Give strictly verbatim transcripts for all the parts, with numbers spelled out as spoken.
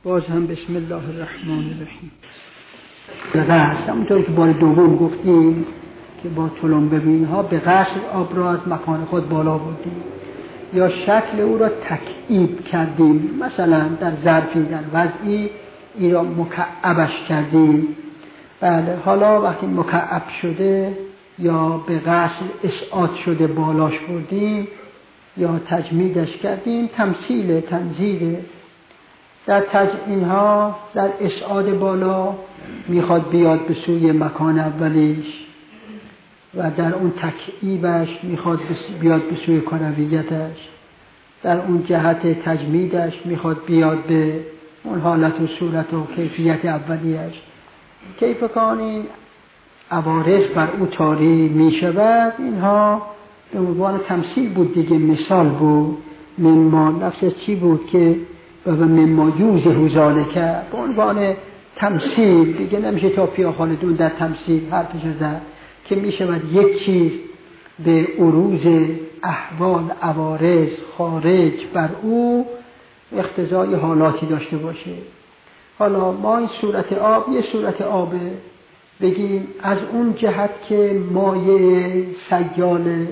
باز هم بسم الله الرحمن الرحیم. قصد همونطور که بار دوم گفتیم که با تلمبه اینها به قصد آب را از مکان خود بالا بردیم یا شکل او را تکعیب کردیم، مثلا در ظرفی در وضعی این را مکعبش کردیم. بله، حالا وقتی مکعب شده یا به قصد اسعاد شده بالاش بردیم یا تجمیدش کردیم، تمثیل تنزیل. در تجمید ها در اسعاد بالا میخواد بیاد به سوی مکان اولیش و در اون تکعیبش میخواد بیاد به سوی کرویتش، در اون جهت تجمیدش میخواد بیاد به اون حالت و صورت و کیفیت اولیش. کیف کان این عوارض بر او طاری میشود، اینها به عنوان تمثیل بود دیگه، مثال بود. مما نفس چی بود که و مما یوزه ذالک، به عنوان تمثیل دیگه، نمیشه تا فی خالدون در تمثیل حرفش زد که میشود یک چیز به عروض احوال عوارض خارج بر او اقتضای حالاتی داشته باشه. حالا ما این صورت آب یه صورت آبه، بگیم از اون جهت که مایع سیال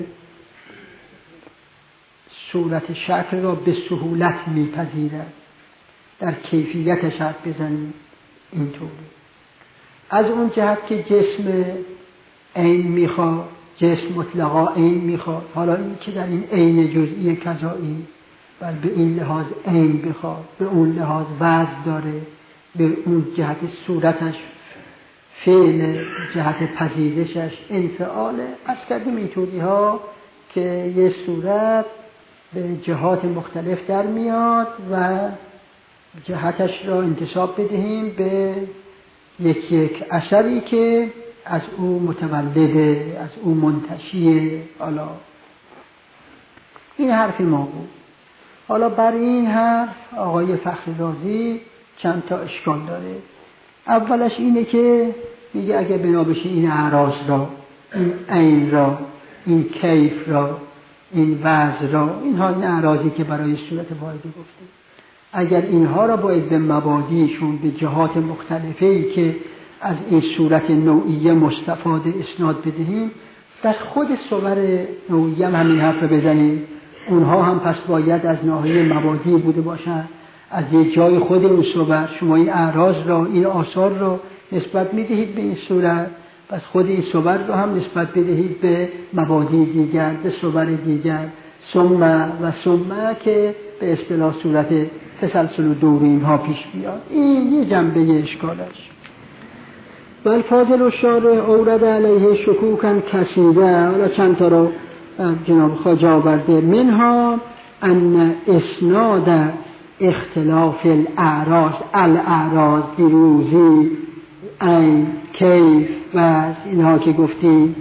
صورت شکل را به سهولت میپذیرد، در کیفیتش حرف بزنیم اینطوری. از اون جهت که جسم عین میخواد، جسم مطلقا عین میخواد، حالا این که در این عین جزئی کذایی بل به این لحاظ عین بخواد، به اون لحاظ وزن داره، به اون جهت صورتش فعل، جهت پذیرشش انفعاله. از کردیم اینطوری ها که یه صورت به جهات مختلف در میاد و جهتش را انتساب بدهیم به یک یک اثری که از او متولده، از او منتشیه. حالا این حرف ما بود. حالا بر این حرف آقای فخری رازی چند تا اشکال داره. اولش اینه که میگه اگه بنا بشه این اعراض را، این عین را، این کیف را، این وضع را، اینها این اعراضی که برای صورت واحدی گفته، اگر اینها را باید به مبادیشون به جهات مختلفی که از این صورت نوعیه مستفاده اسناد بدهیم، در خود صور نوعیه هم همین حرف رو بزنیم. اونها هم پس باید از ناحیه مبادی بوده باشن، از یک جای خود اون صور. شما این اعراض را، این آثار را نسبت میدهید به این صورت، پس خود این صور را هم نسبت بدهید به مبادی دیگر، به صور دیگر. ثم و ثم که به اصطلاح صورت تسلسل و دوری اینها پیش بیاد. این یه جنبه اشکالش. بل فاضل و شارع اورد علیه شکوکن کثیره، حالا چند تا رو جناب خواجه آورده. منها ان اسناد اختلاف الاعراض الاعراض دیروزی عین کیف و اینها که گفتیم،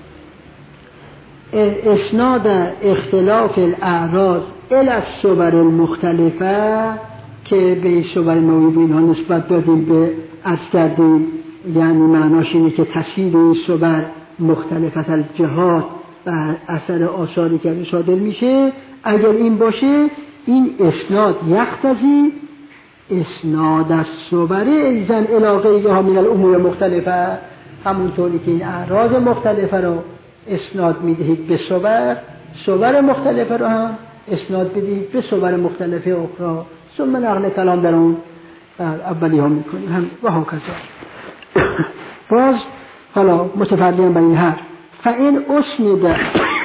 اسناد اختلاف الاعراض الی الصور المختلفه که به صور نوعی اینها نسبت دادیم، به عرض کردیم یعنی معناش اینه که تصویر این صور مختلفت از جهات و اثر آثاری که صادر میشه. اگر این باشه، این اسناد یقتضی اسناد از صور ایزن علاقه ها من الامور مختلفه، همونطوری که این اعراض مختلفه رو اسناد میدهید به صور، صور مختلفه رو هم اسناد بدهید به صور مختلفه اخرى. ثم نقل کلام در اون اولی ها میکنیم هم و ها کذا. باز حالا متفرقیم به این حرف فإن اسند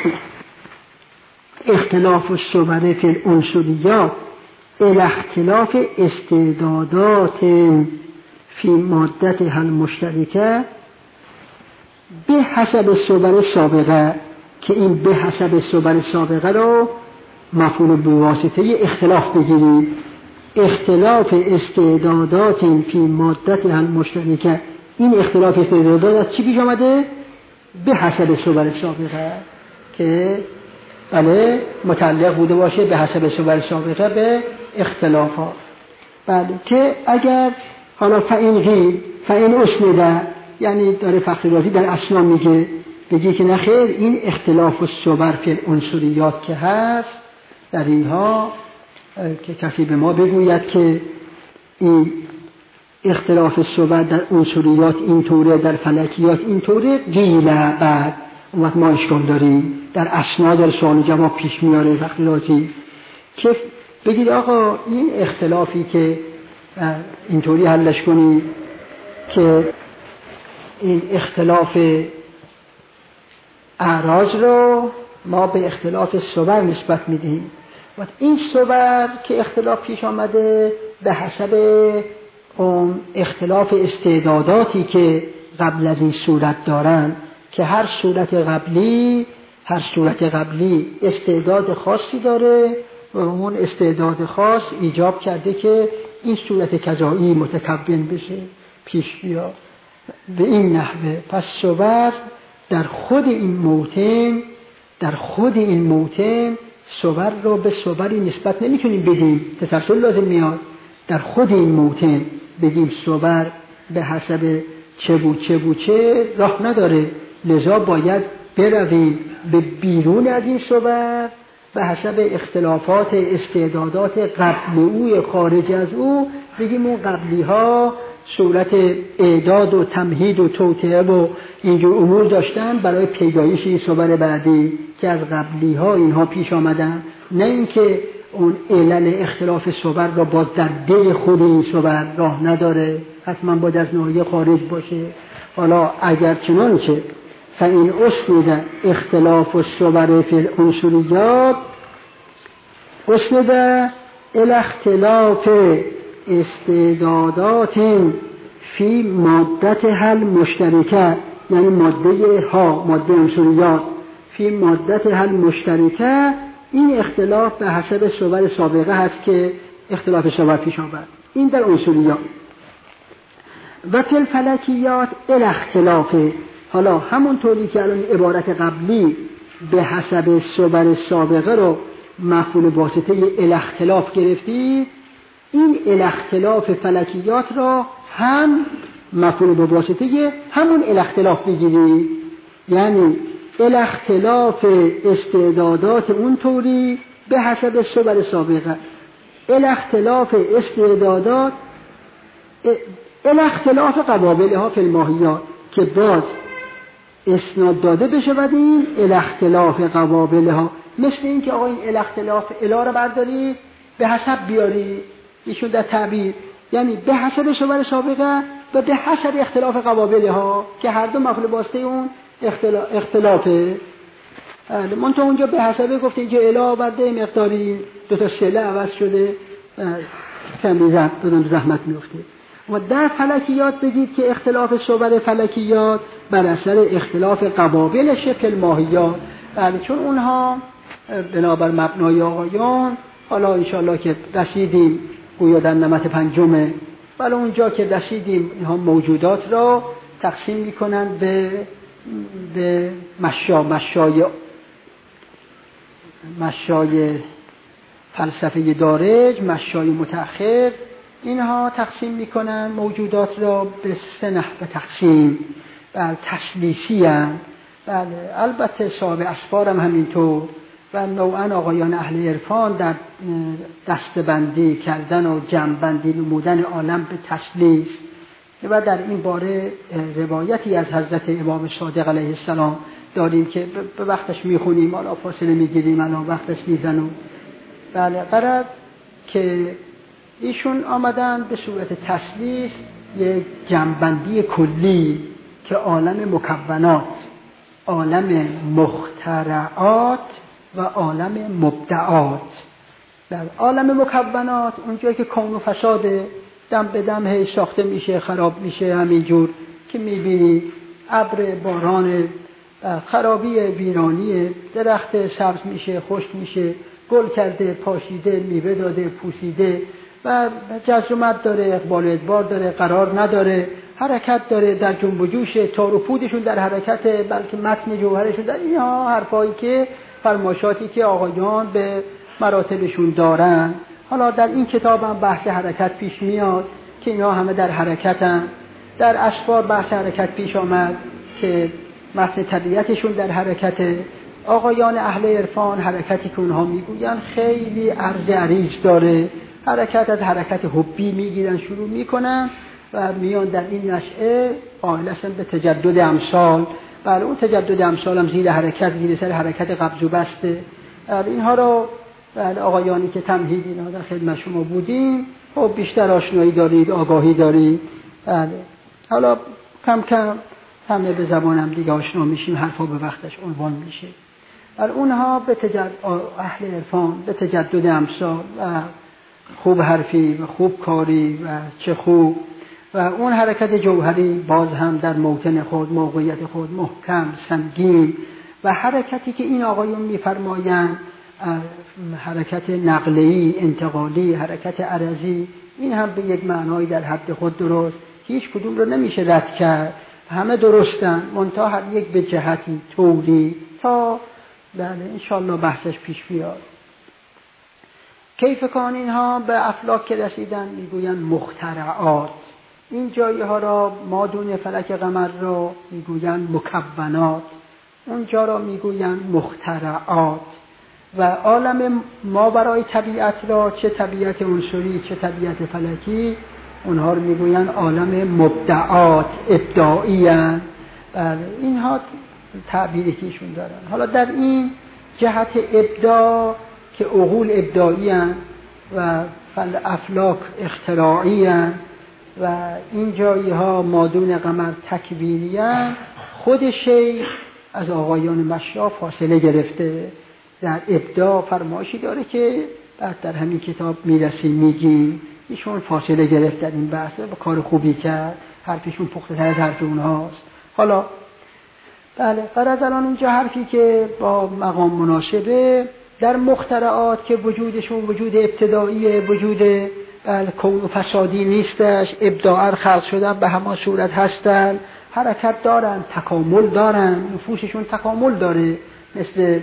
اختلاف الصور فی العنصریات الی اختلاف استعدادات فی مادتها المشترکه به حسب صور سابقه، که این به حسب صور سابقه رو مفعول به واسطه اختلاف بگیرید. اختلاف استعدادات فی مادتها المشترکه، این اختلاف استعدادات از چی پیش آمده؟ به حسب صور سابقه، که بله متعلق بوده باشه به حسب صور سابقه به اختلافات. بله که اگر حالا فإن غیل فإن اسنده، یعنی داره فخری رازی در اسنا میگه، بگی که نخیر، این اختلاف الصور فی العنصریات که هست در اینها که کسی به ما بگوید که این اختلاف صور در عنصریات اینطوره، در فلکیات اینطوره، قیله بعد اون وقت ما اشکال داریم، در اسناد در سوال جواب پیش میاره وقتی راضی که بگید آقا این اختلافی که اینطوری حلش کنید که این اختلاف اعراض رو ما به اختلاف صور نسبت میدیم و این صور که اختلاف پیش آمده به حسب اون اختلاف استعداداتی که قبل از این صورت دارن که هر صورت قبلی هر صورت قبلی استعداد خاصی داره و اون استعداد خاص ایجاب کرده که این صورت کذایی متکون بشه پیش بیا به این نحوه. پس صور در خود این موطن در خود این موطن صور رو به صوری نسبت نمیتونیم بدیم، تسلسل لازم میاد. در خود این موطن بگیم صور به حسب چه بود چه بود چه راه نداره، لذا باید برویم به بیرون از این صور به حسب اختلافات استعدادات قبل او خارج از او بگیم اون قبلی ها صورت اعداد و تمهید و توطئه و اینجور امور داشتن برای پیدایش این صور بعدی که از قبلی ها اینها پیش آمدن، نه اینکه اون علل اختلاف صور را با در دل خود این صور راه نداره، حتما باید از ناحیه خارج باشه. حالا اگر چنانچه فإن أسند اختلاف الصور في العنصريات أسند إلى اختلاف استعدادات فی مادتها المشترکه، یعنی ماده ها ماده عنصریات فی مادتها المشترکه، این اختلاف به حسب صور سابقه هست که اختلاف صور پیش آورد. این در عنصریات. و فی الفلکیات الی اختلاف، حالا همونطوری که الان عبارت قبلی به حسب صور سابقه رو مفعول واسطه الی اختلاف گرفتید، این الی اختلاف فلکیات را هم مفعول به واسطه همون الی اختلاف بگیرید، یعنی الی اختلاف استعدادات اونطوری به حسب صور سابقه، الی اختلاف استعدادات الی اختلاف قوابلها فی الماهیات که باز اسناد داده بشود این الی اختلاف قوابلها، مثل این که آقا این الی اختلاف الا رو بردارید به حسب بیارید، ایشون در تعبیر یعنی به حسب صور سابقه و به حسب اختلاف قوابلها که هر دو مفعول واسطه اون اختلاف اختلافه. من تو اونجا به حسب گفت اینجا الا برده مقداری دو تا سله عوض شده کمی زحمت میفته. و در فلکیات بگید که اختلاف صور فلکیات بر اثر اختلاف قوابل شکل ماهیات، بله چون اونها بنابر مبنای آقایان حالا انشاءالله که رسیدیم گویا در نمط پنجمه، ولی اونجا که رسیدیم اینها موجودات را تقسیم میکنن به به مشا مشای مشای فلسفه دارج، مشای متأخر، اینها تقسیم میکنن موجودات را به سه نحو تقسیم. بله تسلیسی هم، بله البته صاحب اسفار هم همینطور و نوعا آقایان اهل عرفان در دستبندی کردن و جمع‌بندی نمودن عالم به تسلیس و در این باره روایتی از حضرت امام صادق علیه السلام داریم که به وقتش میخونیم، حالا فاصله میگیریم، حالا وقتش میزنم. بله قرار که ایشون آمدن به صورت تسلیس یک جمع‌بندی کلی که عالم مکونات، عالم مخترعات و عالم مبدعات. در عالم مکونات اونجایی که کون و فساده دم به دم هی ساخته میشه، خراب میشه، همینجور که میبینی ابر باران، خرابی ویرانی، درخت سبز میشه، خشک میشه، گل کرده، پاشیده، میوه داده، پوسیده و جزر و مد داره، اقبال و ادبار داره، قرار نداره، حرکت داره، در جنب و جوش، تار و پودشون در حرکت، بلکه متن جوهرشون در اینها حرفایی که فرمایشاتی که آقایان به مراتبشون دارن. حالا در این کتاب هم بحث حرکت پیش میاد که اینها همه در حرکتن. در اسفار بحث حرکت پیش آمد که متن طبیعتشون در حرکته. آقایان اهل عرفان حرکتی که اونها میگوین خیلی عرض عریض داره، حرکت از حرکت حبی میگیرن، شروع میکنن و میان در این نشعه قائلشن به تجدد امثال. بله اون تجدد امثال هم زیر حرکت، زیر سر حرکت قبض و بسته. بله اینها رو بله آقایانی که تمهید اینا در خدمت شما بودیم خب بیشتر آشنایی دارید، آگاهی دارید. بله حالا کم کم همه به زبانم دیگه آشنا میشیم، حرفا به وقتش عنوان میشه. بله اونها به تجدد، اهل عرفان به تجدد امثال و خوب حرفی و خوب کاری و چه خوب و اون حرکت جوهری باز هم در موطن خود، موقعیت خود محکم، سنگین و حرکتی که این آقایون میفرمایند حرکت نقلی، انتقالی، حرکت عرضی، این هم به یک معنایی در حد خود درست، هیچ کدوم رو نمیشه رد کرد، همه درستن، منتها هر یک به جهتی طوری تا بله انشالله بحثش پیش بیاد. کیف کان اینها به افلاک که رسیدن میگوین مخترعات، این جایی ها را مادون فلک قمر را میگوین مکونات، اونجا را میگوین مخترعات. و عالم ما برای طبیعت را، چه طبیعت عنصری چه طبیعت فلکی، اونها رو میگوین عالم مبدعات، ابداعی هستند. بله اینها تعبیری کهشون دارن. حالا در این جهت ابداع که عقول ابداعی هستند و فل افلاک اختراعی هستند و این جایی ها مادون قمر تکوینی هستند، خود شیخ از آقایان مشرف فاصله گرفته. در ابداع فرمایشی داره که بعد در همین کتاب میرسیم میگیم، ایشون فاصله گرفت در این بحث، با کار خوبی کرد، حرفشون پخته تر از حرف اونهاست. حالا بله فرض الان اینجا حرفی که با مقام مناسبه در مخترعات که وجودشون وجود ابتدایی، وجود بله کون و فسادی نیستش، ابداعا خلق شدن به همان صورت هستن، حرکت دارن، تکامل دارن، نفوسشون تکامل داره، مثل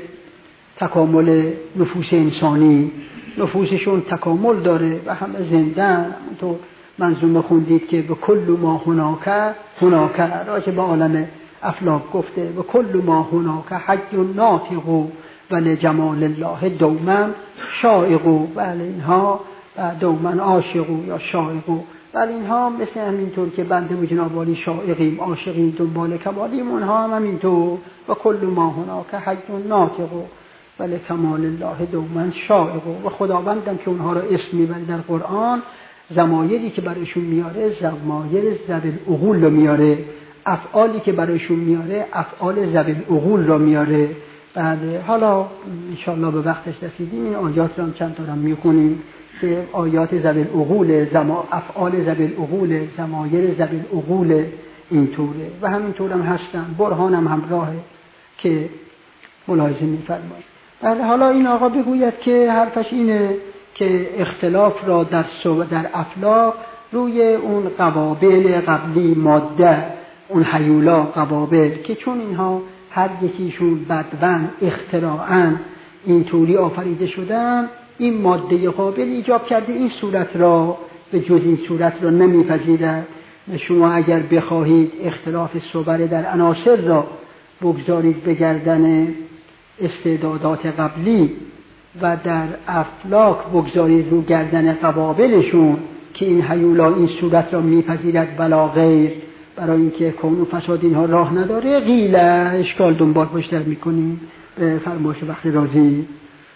تکامل نفوس انسانی، نفوسشون تکامل داره و همه زندن. تو منظومه خوندید که به کل ما هناک هناک راجع به عالم افلاک گفته به کل ما هناک حی ناطق و لجمال الله دوما شائق. بله اینها دوما عاشق یا شائق. بله اینها مثل همینطور که بنده و جناب عالی شائقیم، عاشقیم، دنبال کمالیم، اونها هم همینطور و کل ما هناک حی ناطق ولی کمال الله دوما شائق. و خداوندم که اونها را اسم میبره در قرآن، ضمایری که برایشون میاره ضمایر ذوی العقول رو میاره، افعالی که برایشون میاره افعال ذوی العقول رو میاره. بعد حالا انشالله به وقتش رسیدیم این آیات رو هم چند تا هم میخونیم که آیات ذوی العقول، زما افعال ذوی العقول، ضمایر ذوی العقول اینطوره و همینطور هم هستن، برهان هم همراهه که ملاحظه میفرمایید. بله حالا این آقا بگوید که حرفش اینه که اختلاف را در در افلاک روی اون قوابل قبلی ماده، اون حیولا قوابل که چون اینها هر یکیشون بدون اختراعاً اینطوری آفریده شدن، این ماده قابل ایجاب کرده این صورت را، به جز این صورت را نمیپذیرد. شما اگر بخواهید اختلاف صور در عناصر را بگذارید به گردن استعدادات قبلی و در افلاک بگذارید رو گردن قوابلشون که این حیولا این صورت را میپذیرد ولا غیر، برای اینکه کون و فساد اینها راه نداره، قیله اشکال دنبال بیشتر میکنیم به فرمایش وقت راضی.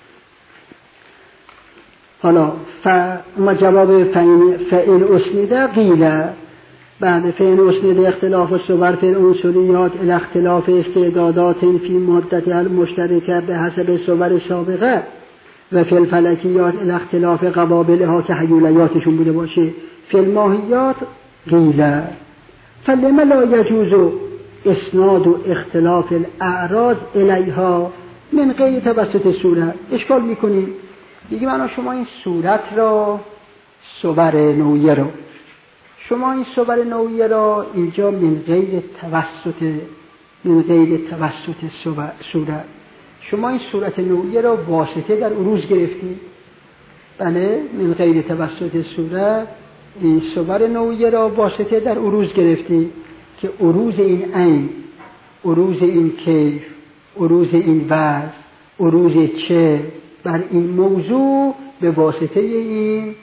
حالا ما جواب فعل اسنده قیله بعد فعل اسنده اختلاف الصور فی العنصریات الی اختلاف استعدادات فی مدت المشترکه به حسب صور سابقه و فی الفلکیات الی اختلاف قوابلها که حیولیاتشون بوده باشه. فی الماهیات قیله فلما لا یجوز اسناد و اختلاف الاعراض الیها من غیر توسط صورت. اشکال میکنیم دیگه معنا شما این صورت را صور نوعیه را شما این صور نوعیه را اینجا من غیر توسط من غیر توسط صورت شما این صورت نوعیه را واسطه در عروض گرفتید. بله من غیر توسط صورت این صور نوعیه را واسطه در عروض گرفتید که عروض این عین، عروض این کیف، عروض این وضع، عروض چه بر این موضوع به واسطه این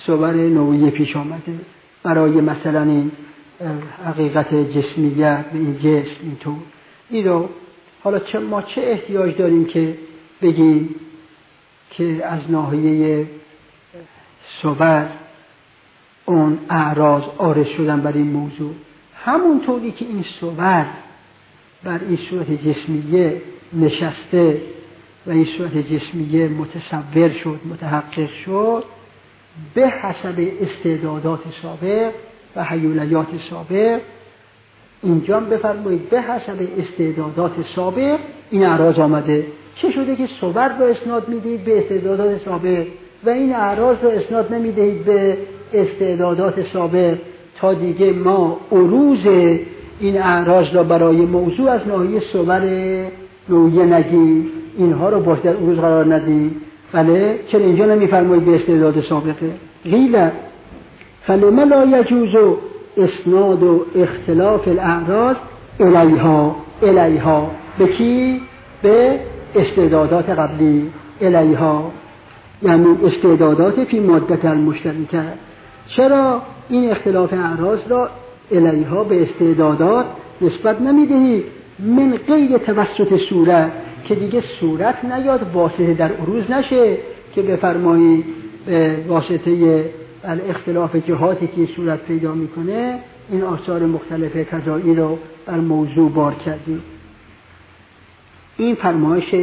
صور نوعی پیش آمده برای مثلا این حقیقت جسمیت به این جسم اینطور. این رو حالا چه ما چه احتیاج داریم که بگیم که از ناحیه صور اون اعراض عارض شدن بر این موضوع، همونطوری که این صور بر این صورت جسمیه نشسته و این صورت جسمیه متصور شد متحقق شد به حسب استعدادات سابق و هیولیات سابق. اینجا بفرمایید به حسب استعدادات سابق این اعراض آمده. چه شده که صور رو اسناد میدید به استعدادات سابق و این اعراض رو اسناد نمیدهید به استعدادات سابق تا دیگه ما عروض این اعراض را برای موضوع از ناحیه صور نوعیه نگیم، اینها رو باش در عروض قرار ندیم؟ بله، چرا اینجا نمیفرمایید به استعداد سابقه؟ قیل فلما لا یجوز اسناد و اختلاف الاعراض الیها الیها به کی؟ به استعدادات قبلی. الیها یعنی استعدادات فی مادت المشترکه. چرا این اختلاف اعراض را الیها به استعدادات نسبت نمیدهی؟ من غیر توسط صورت، که دیگه صورت نیاد واسطه در عروض نشه که بفرمایید به واسطه اختلاف جهاتی که صورت پیدا میکنه این آثار مختلف کذایی رو بر موضوع بار کردیم. این فرمایش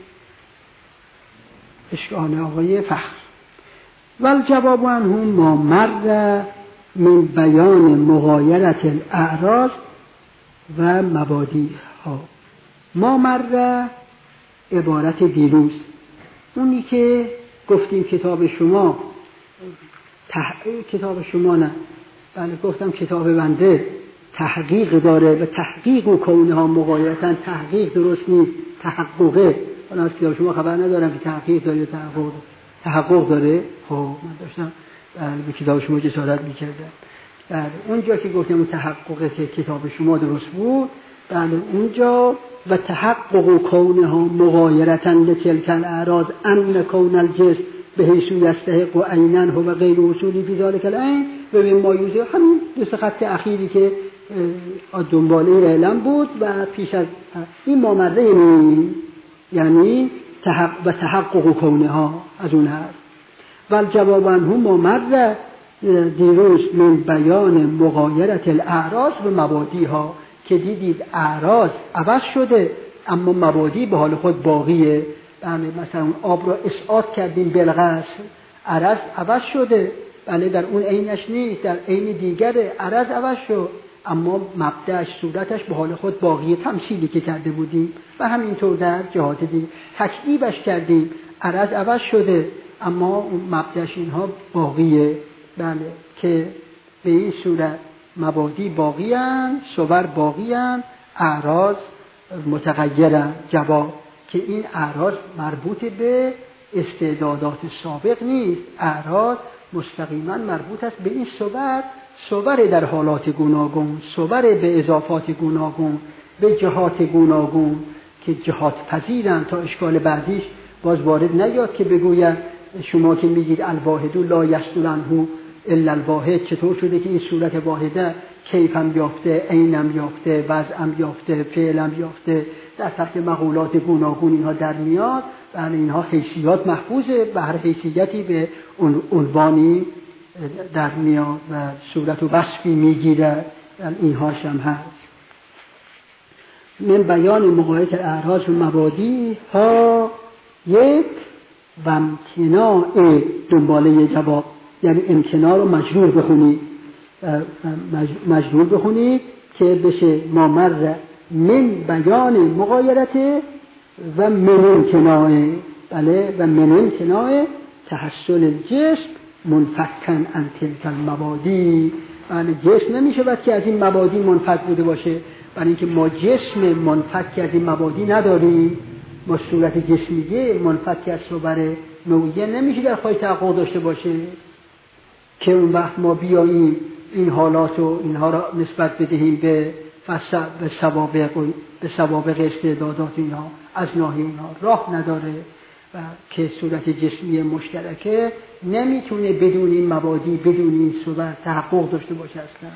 اشکال آقای فخر. والجواب عنهم ما مر من بیان مغایرت الاعراض و مبادیها. ما مر عبارت دیروز، اونی که گفتیم کتاب شما تحقیق کتاب شما نه بله گفتم کتاب بنده تحقیق داره و تحقیق و کونها مغایرتن. تحقیق درست نیست، تحققه. حالا از کتاب شما خبر ندارم که تحقیق داره یا تحقق تحقق داره. خب من داشتم به کتاب شما جسارت میکردم. بله اونجا که گفتم اون تحققه که کتاب شما درست بود، بله اونجا و تحقق کونها مغایرتن لتلک الاعراض ان کون الجسم به حیث یستحق و عینن و غیر اصولی فی ذلک العین و به مایوزه. همین دو سه خط اخیری که دنباله اعلام بود و پیش از این مامره یعنی تحقق و تحقق کونها از اون هست. و جواب عنهم مامره دیروز من بیان مغایرت الاعراض و مبادیها، که دیدید اعراض عوض شده اما مبادی به حال خود باقیه. بله مثلا آب را اسعاد کردیم بالغصب، عرض عوض شده، بله در اون عینش نیست، در عین دیگره عرض عوض شد اما مبدأش صورتش به حال خود باقیه. تمثیلی که کرده بودیم و همینطور در جهات دیگه تکذیبش کردیم، عرض عوض شده اما اون مبدأش اینها باقیه. بله که به این صورت مبادی باقیان، صور باقیان، اعراض متغیرن. جواب که این اعراض مربوط به استعدادات سابق نیست، اعراض مستقیما مربوط است به این صور، صور در حالات گوناگون، صور به اضافات گوناگون، به جهات گوناگون که جهات پذیرن. تا اشکال بعدیش باز وارد نیاد که بگوید شما که میگید الواحد لا یصدر عنه الا الواحد، چطور شده که این صورت واحده کیفم یافته، عینم یافته، وضعم یافته، فعلم یافته، در تحت مقولات گوناگون اینها در میاد. بله اینها حیثیات محفوظه، به هر حیثیتی به عنوانی در میاد و صورت و وصفی میگیره. اینهاش هم هست. من بیان مغایرت الاعراض و مبادی ها یک و امتناع دنباله جواب، یعنی امتناع رو مجرور بخونید، مجرور بخونید که بشه مامر من بیان مغایرت و من امتناع. بله و من امتناع تحصل الجسم منفکن عن تلک المبادی. بله جسم نمیشه باید که از این مبادی منفک بوده باشه، برای اینکه ما جسم منفک از این مبادی نداریم. ما صورت جسمیه منفک از صور نوعیه نمیشه در خواهی تحقق داشته باشه که اون وقت ما بیاییم این حالات و اینها را نسبت بدهیم به به سوابق و به سوابق استعدادات اینها. از ناحیه اینها راه نداره. و که صورت جسمی مشترکه نمیتونه بدون این مبادی بدون این صور تحقق داشته باشه اصلا.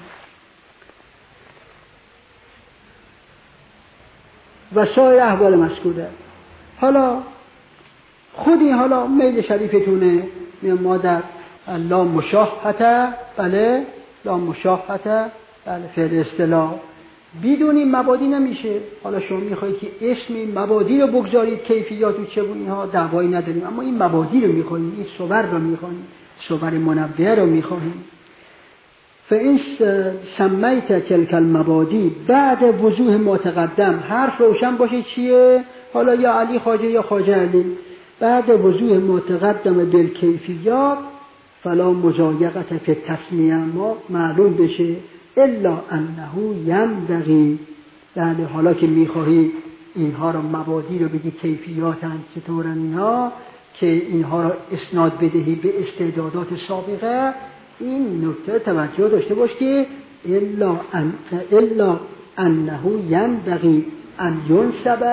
و سایر احوال مذکوره. حالا خودی حالا میل شریفتونه ما در لا مشاهده، بله لا مشاهده، بله فعل اصطلاح بدون این مبادی نمیشه. حالا شما میخواید که اسم این مبادی رو بگذارید، کیفیات و چه و اینها دعوایی نداریم، اما این مبادی رو میخوایم، این صور رو میخوایم، صور منوعه رو میخوایم. فإن سمیت تلک المبادی بعد وضوح ما تقدم، حرف روشن باشه چیه؟ حالا یا علی خواجه یا خواجه علی، بعد وضوح ما تقدم بالکیفیات فلا مضایقه فی التسمیه، ما معلوم بشه الا انه ینبغی، بله حالا که میخواهی اینها رو مبادی رو بگی کیفیاتن چطورن اینها، که اینها رو اسناد بدهی به استعدادات سابقه، این نکته توجه داشته باش که الا ان الا انه ینبغی ان ینسب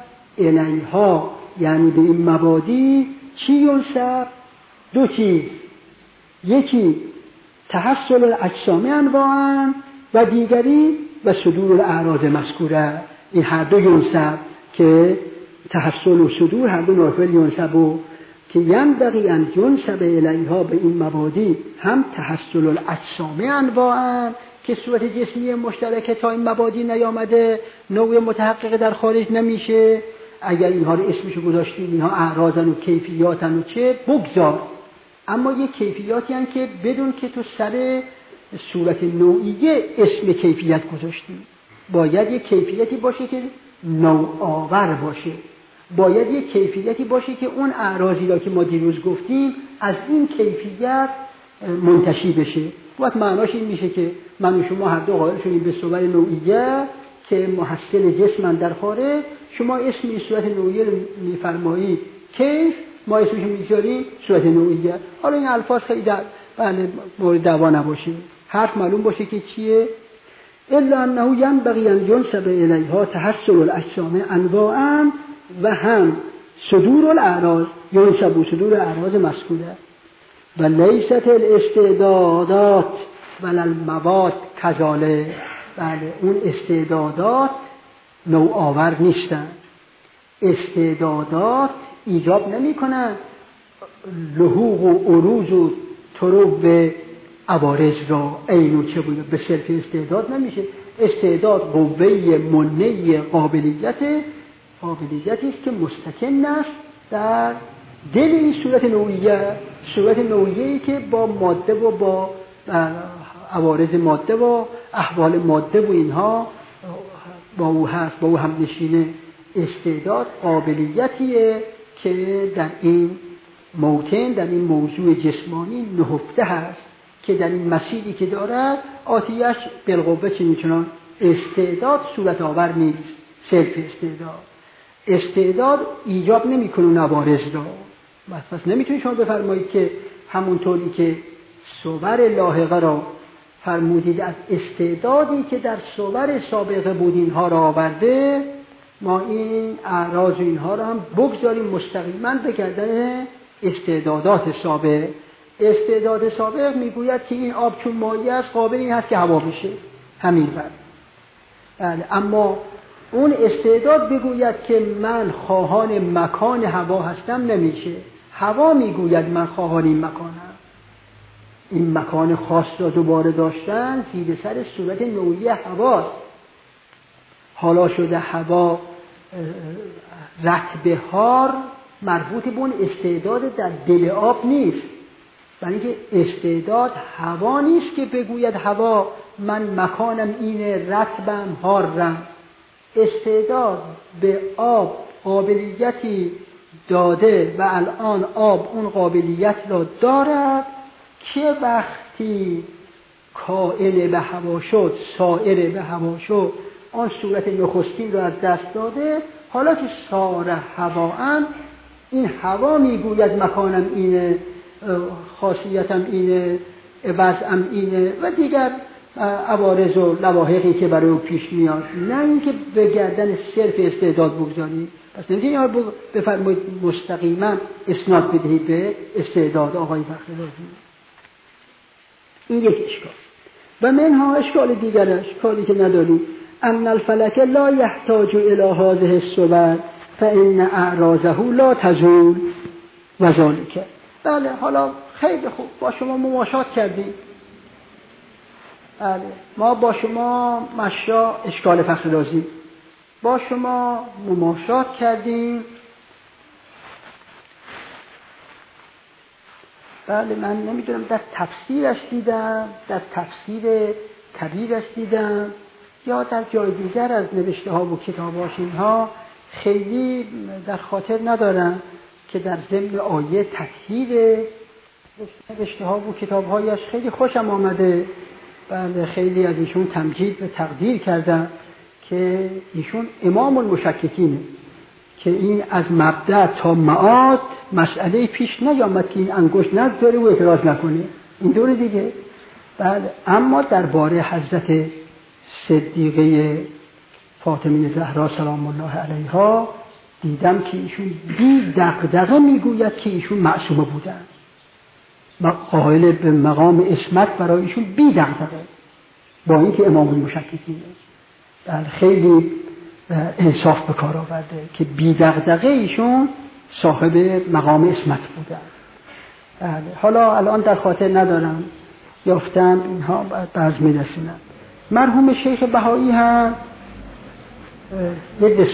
الیها، یعنی به این مبادی چی ینسب؟ دو چیز، یکی تحصل الاجسام انواعا و دیگری و صدور الاعراض مذکوره. این هر دو ینسب که تحصل و صدور هر دو نافل ینسبو که ینبغی ان ینسب الیها، به این مبادی هم تحصل الاجسام انواعا که صورت جسمی مشترکه تا این مبادی نیامده نوع متحقق در خارج نمیشه. اگر اینها رو اسمشو گذاشتی اینها اعراضن و کیفیاتن و چه بگذار، اما یک کیفیاتی هم که بدون که تو سر صورت نوعیه اسم کیفیت گذاشتی، باید یک کیفیتی باشه که نوع آور باشه، باید یک کیفیتی باشه که اون اعراضی را که ما دیروز گفتیم از این کیفیت منتشی بشه. وقت معناش این میشه که من و شما هر دو قائل شدیم به صور نوعیه که محصل جسمن در خارج، شما اسم این صورت نوعیه رو میفرمایید کیف، ما اسمش میذاریم صورت نوعیه. حالا این الفاظ خیلی در بله مورد دعوا نباشه، حرف معلوم باشه که چیه. الا انه ینبغی ان ینسب الیها تحصل الاجسام انواعا و هم صدور الاعراض، ینسب صدور الاعراض مذکوره و لیست الاستعدادات ولا المواد کذالک، بله اون استعدادات نوع آور نیستن. استعدادات ایجاب نمی کنن لحوق و عروض و طروب عوارض را اینو چه بوده به صرف استعداد نمیشه. استعداد قوه منه قابلیت قابلیتی است که مستکن است در دل این صورت نوعیه، صورت نوعیه‌ای که با ماده و با عوارض ماده و احوال ماده و اینها با او هست، با او هم نشینه. استعداد قابلیتیه که در این موطن، در این موضوع جسمانی نهفته هست که در این مسیری که دارد آتیش بالقوه چنین استعداد صورت آور نیست. صرف استعداد استعداد ایجاب نمی کنه عوارض را. پس نمیتونید شما بفرمایید که همونطوری که صور لاحقه را فرمودید از استعدادی که در صور سابقه بود اینها را آورده، ما این اعراض و اینها را هم بگذاریم مستقیما به گردن استعدادات سابق. استعداد سابق میگوید که این آب چون مایع است قابل این هست که هوا بشه، همین بر. بله. اما اون استعداد بگوید که من خواهان مکان هوا هستم نمیشه. هوا میگوید من خواهان این مکانم. این مکان خاص را دوباره داشتن زیر سر صورت نوعی هواست. حالا شده هوا رطب حار مربوط به اون استعداد در دل آب نیست، برای اینکه استعداد هوا نیست که بگوید هوا من مکانم اینه رطبم حارم. استعداد به آب قابلیتی داده و الان آب اون قابلیت را دارد که وقتی کائل به هوا شد، سائر به هوا شد، آن صورت نخستین را از دست داده. حالا که سار هواام، این هوا میگوید مکانم اینه، خاصیتم اینه، وضعم اینه و دیگر عوارض و لواحقی که برای او پیش میاد، نه اینکه به گردن صرف استعداد بگذاری. پس نمیتونی یا بفرمایید مستقیما اسناد بدهید به استعداد آقای فخررازی. این یک اشکال. و منها اشکال دیگرش، اشکالی که نداریم، ان الفلک لا یحتاج الی هذه الصور فان اعراضه لا تزول و ذلک. بله حالا خیلی خوب، با شما مماشات کردیم. بله ما با شما مشا اشکال فخررازی با شما مماشات کردیم. بله من نمیدونم در تفسیرش دیدم، در تفسیر کبیرش دیدم یا در جای دیگر از نوشته ها و کتاباش اینها خیلی در خاطر ندارم که در ضمن آیه تطهیر نوشته ها و کتاب هایش خیلی خوشم آمده. بله خیلی از ایشون تمجید و تقدیر کردم که ایشون امام المشککینه، که این از مبدأ تا معاد مسئله پیش نیامد که این انگشت نگذاره و اعتراض نکنه، این دوره دیگه. بله اما درباره حضرت صدیقه فاطمه زهرا سلام الله علیها دیدم که ایشون بی دغدغه میگوید که ایشون معصومه بودن و قائل به مقام عصمت برای ایشون بی دغدغه، با اینکه امام المشککینه. بله خیلی انصاف به کار آورده که بی دغدغه ایشون صاحب مقام عصمت بودن. بله حالا الان در خاطر ندارم، یافتم اینها بعض می‌رسونم. مرحوم شیخ بهایی هم یه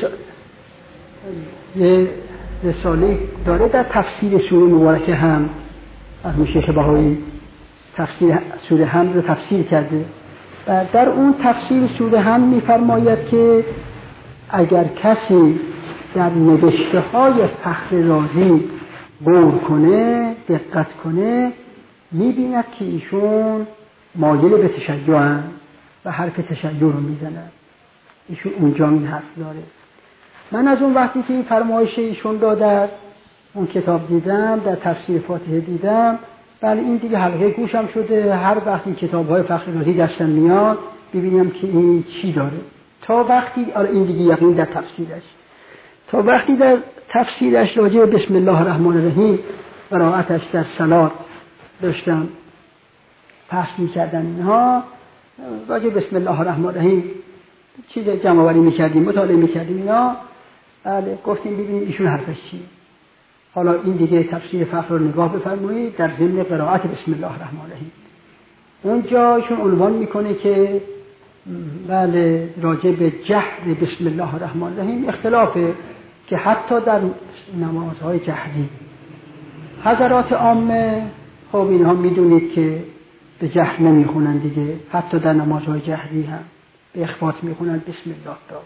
یه رساله داره در تفسیر سوره مبارکه هم. مرحوم شیخ بهایی تفسیر سوره هم رو تفسیر کرده و در اون تفسیر سوره هم می‌فرماید که اگر کسی در نوشته های فخررازی غور کنه، دقت کنه، می‌بیند که ایشون مایل به تشیعن و حرف تشیع رو میزنن. ایشون اونجا این حرف داره. من از اون وقتی که این فرمایش ایشون را در اون کتاب دیدم، در تفسیر فاتحه دیدم، بله این دیگه حلقه گوشم شده. هر وقتی کتاب‌های فخررازی دستم میاد ببینم که این چی داره. تا وقتی این دیگه یقین در تفسیرش، تا وقتی در تفسیرش راجع به بسم الله الرحمن الرحیم قرائتش در صلات داشتم پس می‌کردن، اینها راجع بسم الله الرحمن الرحیم چیز جمع آوری می‌کردیم، مطالعه می‌کردیم اینا. بله گفتیم ببینیم ایشون حرفش چیه. حالا این دیگه تفسیر فخر رو نگاه بفرمایید در ضمن قرائت بسم الله الرحمن الرحیم. اونجا ایشون عنوان میکنه که بله راجع به جهر بسم الله الرحمن الرحیم اختلافه، که حتی در نمازهای جهری حضرات عامه خب اینها میدونید که به جهر نمیخونن دیگه، حتی در نمازهای جهری هم به اخفات میخونن بسم الله را.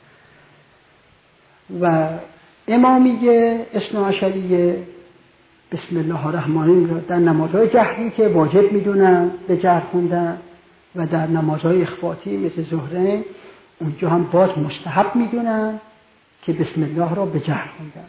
و امامیه اثنا عشریه بسم الله الرحمن الرحیم را در نمازهای جهری که واجب میدونن به جهر خوندن و در نمازهای اخفاتی مثل ظهره اونجا هم باز مستحب میدونن که بسم الله را به جهر خوندن.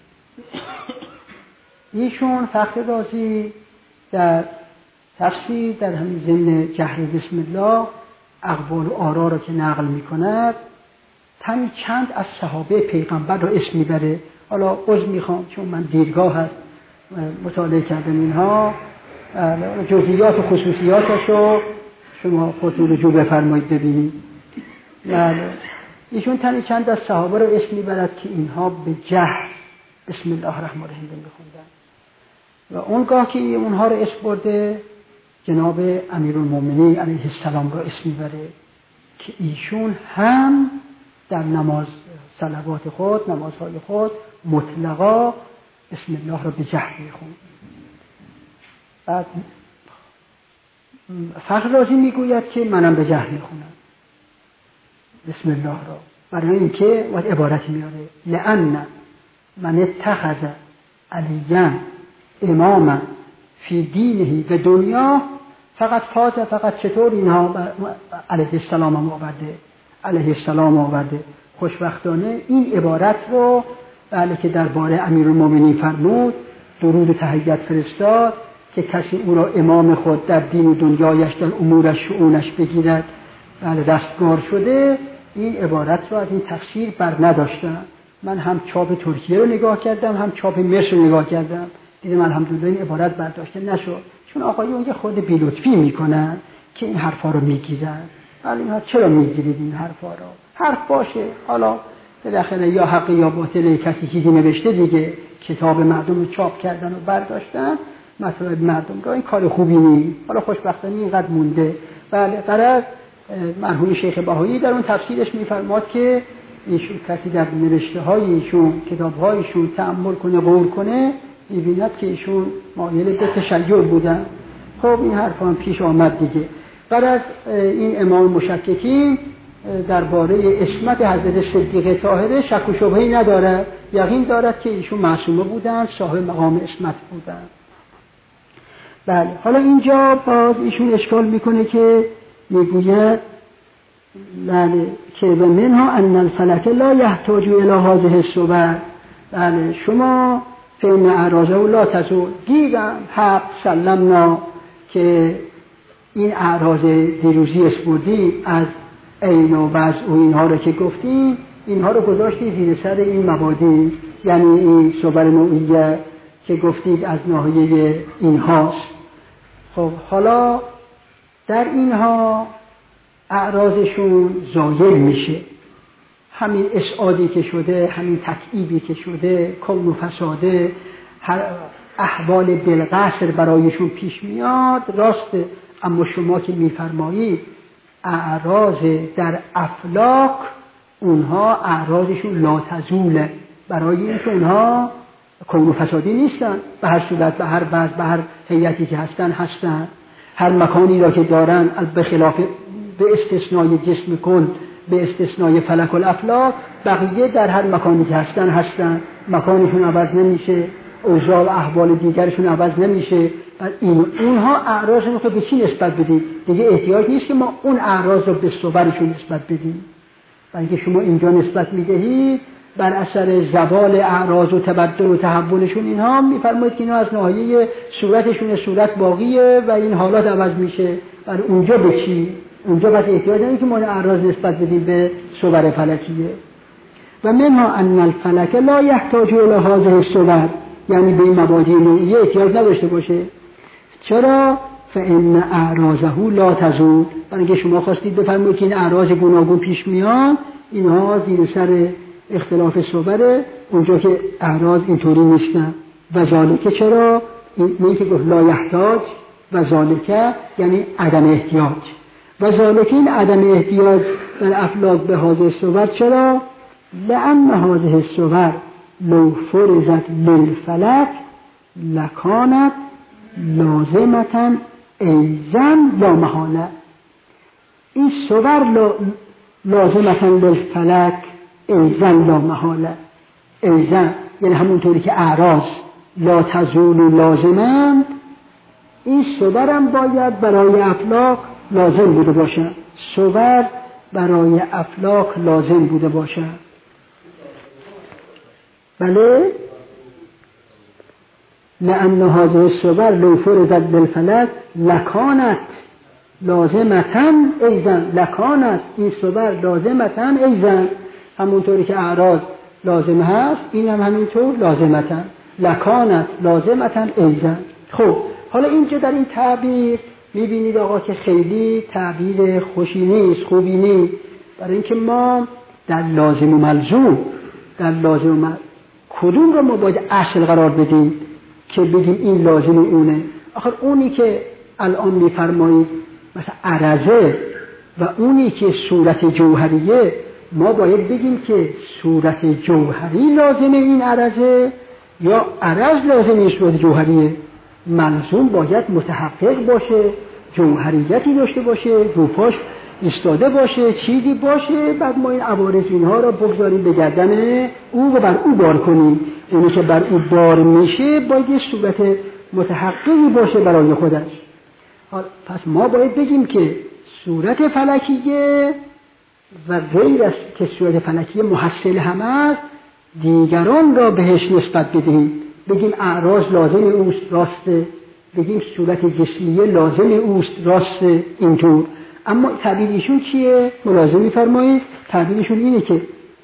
ایشون فخررازی در تفسیر در همین ضمن جهر بسم الله اقوال و آرا را که نقل میکند، تنی چند از صحابه پیغمبر را اسم میبره. حالا عذر میخوام چون من دیرگاه هست مطالعه کردم اینها، جزئیات و خصوصیاتش رو شما خودتون رجوع بفرمایید ببینید. بله ایشون تنی چند از صحابه را اسم میبرد که اینها به جهر بسم الله الرحمن الرحیم میخوندن و اونگاه که اونها را اسم برده جناب امیرالمومنین علیه السلام را اسم میبره که ایشون هم در نماز صلوات خود، نمازهای خود مطلقا بسم الله را به جهر میخوند. بعد فخررازی میگوید که منم به جهر میخونم بسم الله را، برای اینکه وقت عبارتی میاره لأن من اتخذ علیاً اماما فی دینه و دنیا فقط فاز. فقط چطور اینها علیه السلام هم آورده، علیه السلام آورده. خوشبختانه این عبارت رو بله که درباره امیرالمومنین فرمود، درود و تحیت فرستاد که کسی او را امام خود در دین و دنیایش در امورش شؤونش بگیرد بله رستگار شده. این عبارت را از این تفسیر بر نداشتم. من هم چاپ ترکیه رو نگاه کردم هم چاپ مصر رو نگاه کردم، دیدم الحمدلله این عبارت برداشته نشد، چون آقایون یه خود بی‌لطفی میکنن که این حرفا رو میگیرن. ولی اینها چرا میگیرید این حرفا رو؟ حرف باشه، حالا بالاخره یا حق یا باطل، کسی چیزی نوشته دیگه، کتاب مردم رو چاپ کردن و برداشتن، مطلب مردم را، این کار خوبی نیست. حالا خوشبختانه اینقدر مونده. بله، غرض مرحوم شیخ بهایی در اون تفسیرش میفرماد که ایشون کسی در نوشته های ایشون، کتاب های ایشون تأمل کنه، غور کنه، میبیند که ایشون مایل به تشیع بودن. خب این حرف هم پیش آمد دیگه. غرض این امام مشککین درباره عصمت حضرت صدیقه طاهره شک و شبهه‌ای نداره، یقین دارد که ایشون معصومه بودن، صاحب مقام عصمت بودن. بله، حالا اینجا باز ایشون اشکال میکنه که میگوید بله که و منها ان الفلک لا یحتاج الی هذه الصور. بله شما فین اعراضه لا تزول، دیدم حق سلمنا که این اعراض دیروزی اسپردی از عین و وضع و اینها رو که گفتیم، اینها رو گذاشتی زیر سر این مبادی، یعنی این صور نوعیه که گفتید از ناحیه اینهاست. خب حالا در اینها اعراضشون زایل میشه، همین اسعادی که شده، همین تکعیبی که شده، کون و فساده، هر احوال بالقصر برایشون پیش میاد، راسته. اما شما که میفرمایید اعراض در افلاک، اونها اعراضشون لا تزوله، برای اینکه اونها کون و فسادی نیستن، به هر صورت، به هر وضع، به هر هیئتی که هستن هستن، هر مکانی را که دارن، به خلاف به استثنای جسم کل، به استثنای فلک الافلاک، بقیه در هر مکانی که هستن هستن، مکانشون عوض نمیشه، اوضاع و احوال دیگرشون عوض نمیشه. این اونها اعراضشون رو به چی نسبت بدید؟ دیگه احتیاج نیست که ما اون اعراض رو به صورشون نسبت بدیم، بلکه شما اینجا نسبت میدهید بر اثر زوال اعراض و تبدل و تحولشون. اینها میفرمایید که اینا از ناحیه صورتشون صورت باقیه و این حالات عوض میشه. برای اونجا به چی؟ اونجا بس احتیاج نداریم که ما اعراض نسبت بدیم به صور فلکیه. و منها ان الفلک لا یحتاج الی هذه الصور، یعنی به این مبادی نوعیه احتیاج نداشته باشه. چرا؟ فان اعراضه لا تزول، برای اینکه شما خواستید بفرمایید که این اعراض گوناگون پیش میان، اینها زیر سر اختلاف صوره، اونجا که اعراض اینطوری نیستن. و ذالک چرا؟ این که گفت لا یحتاج، و ذالک یعنی عدم احتیاج. و ذالک این عدم احتیاج در افلاک به هذه الصور. چرا؟ لأن هذه الصور لو فرضت للفلک لکانت لازمتا ایضا لا محاله. این صور لازمتا للفلک ایضا لا محاله، ایضا یعنی همونطوری که اعراض لا تزول و لازمند، این صور هم باید برای افلاک لازم بوده باشه، صور برای افلاک لازم بوده باشه. بله، لأن هذه الصور لو فرضت بالفلک لکانت لازمتاً ایضا، لکانت این صور لازمتاً ایضا، همونطوری که اعراض لازم هست این هم همینطور لازمتاً، لکانت لازمتاً ایضا. خب حالا اینجا در این تعبیر میبینید آقا که خیلی تعبیر خوشی نیست، خوبی نیست، برای اینکه ما در لازم و ملزوم، در لازم و ملزوم کدوم رو ما باید اصل قرار بدیم که بگیم این لازم اونه؟ آخر اونی که الان میفرمایید مثلا عرضه و اونی که صورت جوهریه، ما باید بگیم که صورت جوهری لازم این عرضه یا عرض لازم این صورت جوهریه؟ ملزوم باید متحقق باشه، جوهریتی داشته باشه، روپاش ایستاده باشه، چیزی باشه، بعد ما این عوارض اینها را بگذاریم به گردن او و بر او بار کنیم. اونی که بر او بار میشه باید یه صورت متحققی باشه برای خودش. پس ما باید بگیم که صورت فلکیه و غیر از که صورت فلکیه محصل هم است، دیگران را بهش نسبت بدهیم، بگیم اعراض لازم اوست، راسته، بگیم صورت جسمیه لازم اوست، راست اینطور. اما تعبیر ایشون چیه؟ ملاحظه می‌فرمایید تعبیر ایشون اینه که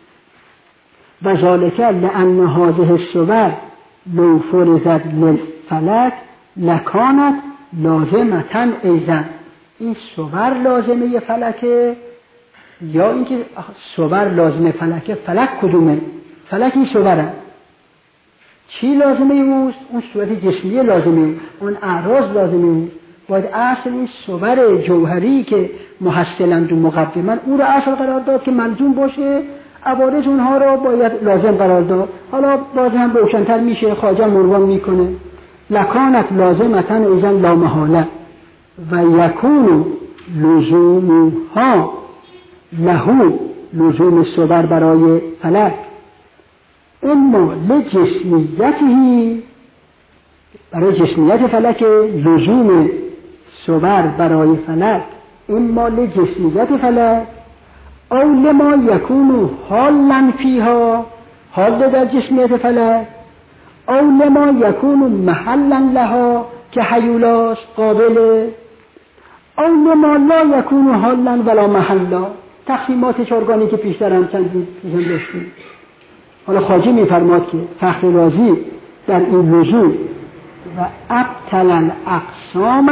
وذالک لأن هذه الصور لو فرضت للفلک لکانت لازمتاً ایضا. این صور لازمه فلکه یا اینکه صور لازمه فلکه؟ فلک کدومه؟ فلک این صوره. چی لازمه اوست؟ اون صورت جسمیه لازمه اوست، اون اعراض لازمه اوست. باید اصل این صور جوهری که محصلند و مقدمن اون رو اصل قرار داد که ملزوم باشه، عوارض اونها رو باید لازم قرار داد. حالا باز هم روشن‌تر میشه، خواجه مروان میکنه لکانت لازمتاً ایضا لا محاله و یکون لزومها لهو لزوم صور برای فلک اما لجسمیتی برای جسمیت فلک لزوم صور برای فلک اما لجسمیت فلک او لما یکون حالا فیها حال در جسمیت فلک او لما یکون محلا لها که حیولاست قابله او لما لا یکون حالا ولا محلا. تقسیمات چارگانی که پیشتر هم چندی پیشم داشتیم. حالا خواجه می‌فرماد که فخر رازی در این لزوم و ابطل الاقسام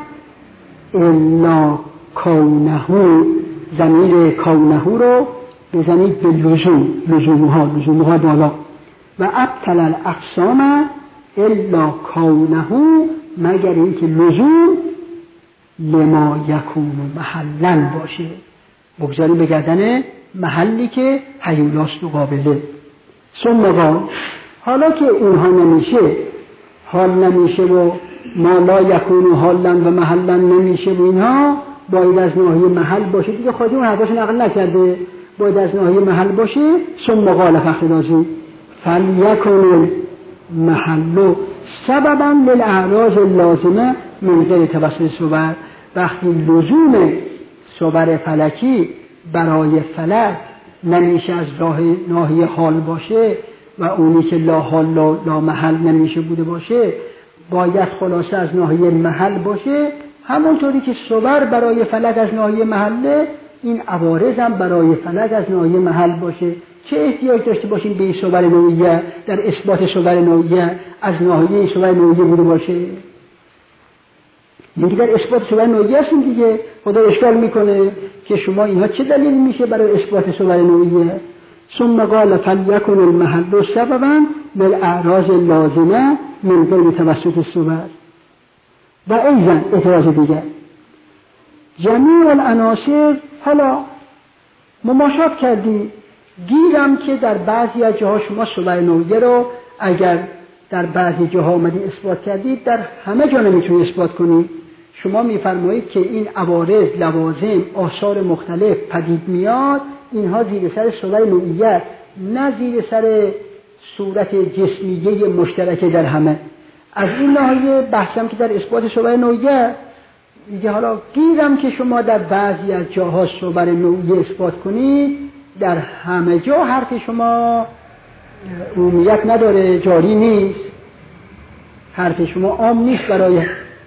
الا کونه، ضمیر کونه رو بزنید به لزوم، لزومها لزومها بالا و ابطل الاقسام الا کونه مگر اینکه لزوم لما یکون محلا باشه، بگذاریم به گردن محلی که حیولاست و قابله. ثم قال حالا که اونها نمیشه، حال نمیشه و ما لا یکون حالا و محلا نمیشه و اینها باید از ناحیه محل باشه. دیگه خواهی اون حرفاش نقل نکرده، باید از ناحیه محل باشه. ثم قال فخر رازی فلیکن محل سببا للاعراض اللازمه من غیر توسط صور. وقتی لزوم صور فلکی برای فلک نمیشه از راه ناحیه حال باشه و اونی که لا حال لا, لا محل نمیشه بوده باشه، باید خلاصه از ناحیه محل باشه. همونطوری که صور برای فلک از ناحیه محله، این عوارض هم برای فلک از ناحیه محل باشه. چه احتیاج داشته باشیم به صور نوعیه در اثبات صور نوعیه از ناحیه صور نوعیه بوده باشه؟ میگه در اثبات صور نوعیه هستیم دیگه. خدا اشکال میکنه که شما اینها چه دلیل میشه برای اثبات صور نوعیه؟ ثم قال فلیکن المحل سببا للاعراض اللازمه من غیر توسط الصور. و ایضا اعتراض دیگر جمیع العناصر، حالا مماشات کردی گیرم که در بعضی از جاها شما صور نوعیه رو اگر در بعضی جاها آمدی اثبات کردید، در همه جا نمیتونی اثبات کنی. شما میفرمایید که این عوارض، لوازم، آثار مختلف پدید میاد، اینها زیر سر صور نوعیه، نه زیر سر صورت جسمیه مشترکه در همه. از این ناحیه بحثم که در اثبات صور نوعیه دیگه، حالا گیرم که شما در بعضی از جاها صور نوعیه اثبات کنید، در همه جا حرف شما عمومیت نداره، جاری نیست، حرف شما عام نیست. برای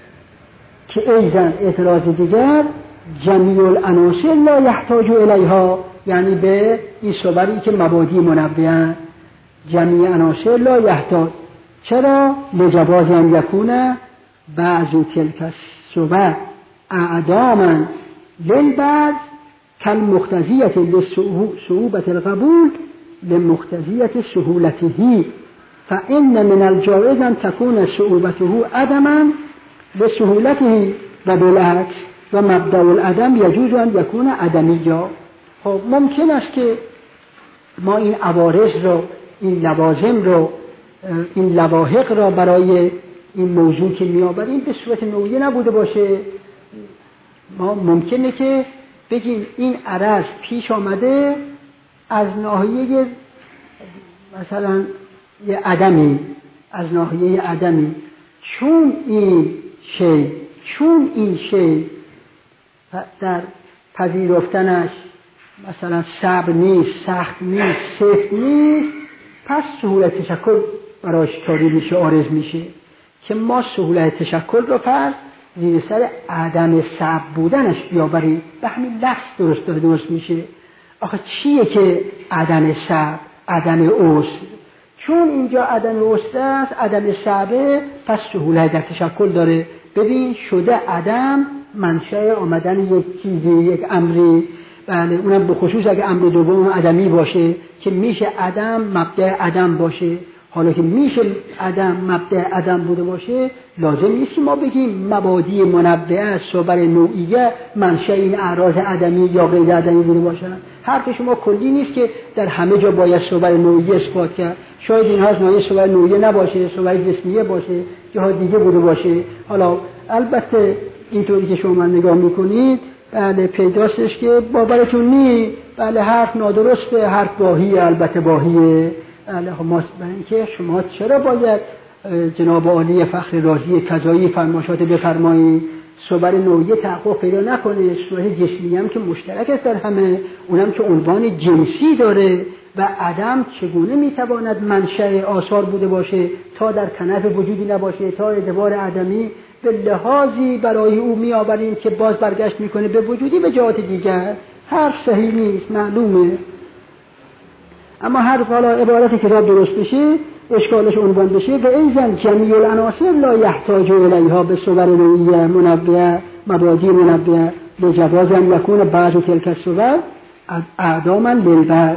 که ایزن اعتراض دیگر جمیع العناصر لا یحتاج الیها، یعنی به این صوری که مبادی منبه‌اند. جمیع عناصر لا یحتاج، چرا؟ لجواز ان یکون بعض تلک الصور اعداما للبعض کالمقتضیة لصعوبة القبول لمقتضیة سهولته، فإن من الجائز أن تكون صعوبته عدما لسهولته و بالعکس و مبدأ العدم یجوز أن یکون عدمیا. خب ممکن است که ما این عوارض رو، این لوازم رو، این لواحق را برای این موضوع که میآوریم به صورت نوعیه نبوده باشه. ما ممکنه که بگیم این عرض پیش آمده از ناحیه مثلا یه عدمی، از ناحیه عدمی، چون این شی چون این شی در پذیرفتنش مثلا صعب نیست، سخت نیست، سفت نیست، پس سهولت تشکل براش تاری میشه، عارض میشه. که ما سهولت تشکل رو پس زیر سر عدم صبر بودنش بیاوریم. به همین لفظ درست داره درست میشه. آخه چیه که عدم صبر، عدم عسر؟ چون اینجا عدم عسر است، عدم صبر، پس سهولت در تشکل داره. ببین شده عدم منشأ آمدن یک چیزی، یک امری، بله اونم به خصوص اگه امر دوم عدمی باشه که میشه عدم مبدأ عدم باشه. حالا که میشه عدم مبدأ عدم بوده باشه، لازم نیست ما بگیم مبادی منبعه صور نوعیه منشأ این اعراض عدمی یا غیر عدمی بوده باشن. حرف شما کلی نیست که در همه جا باید صور نوعیه اثبات کرد. شاید اینها از نوعیه صور نوعیه نباشه، صور جسمیه باشه، جاها دیگه بوده باشه. حالا البته اینطوری که شما نگاه میکنید بله پیداستش که باورتون نی، بله حرف نادرسته، حرف باهیه، البته باهیه. بله ما که شما چرا باید جناب عالی فخر رازی کذایی فرمایشات بفرمایید صور نوعیه تحقق پیدا نکنه؟ صورت جسمی هم که مشترک است در همه، اونم که عنوان جنسی داره و عدم چگونه میتواند منشأ آثار بوده باشه تا در کنف وجودی نباشه، تا اعتبار عدمی به لحاظی برای او میآوریم که باز برگشت میکنه به وجودی به جهات دیگر. حرف صحیح نیست، معلومه. اما هر حالا عبارت کتاب درست بشه، اشکالش عنوان بشه و ایزن جمیع العناصر لا یحتاج الیها به صور نوعیه منبعه مبادی منبعه لجواز ان یکون بعض تلک الصور اعداما للبعض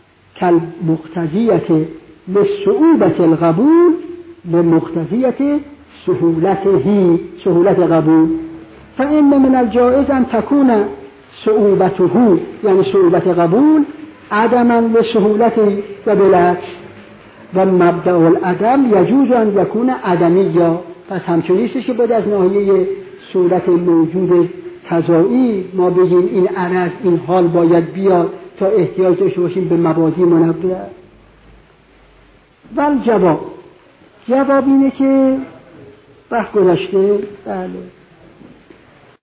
کالمقتضیة لصعوبة القبول لمقتضیة سهولته سهولت قبول. فإن من الجائز ان تكون صعوبته یعنی صعوبت قبول عدما لسهولته و بالعکس و مبدأ العدم یجوز ان یکون عدمیا. پس همچنینیستش که باید از ناحیه صورت موجود تضائی ما بگیم این عرض این حال باید بیاد تا احتیاج داشته باشیم به مبادی منبعه. ول جواب جواب اینه که وقت گذشته بله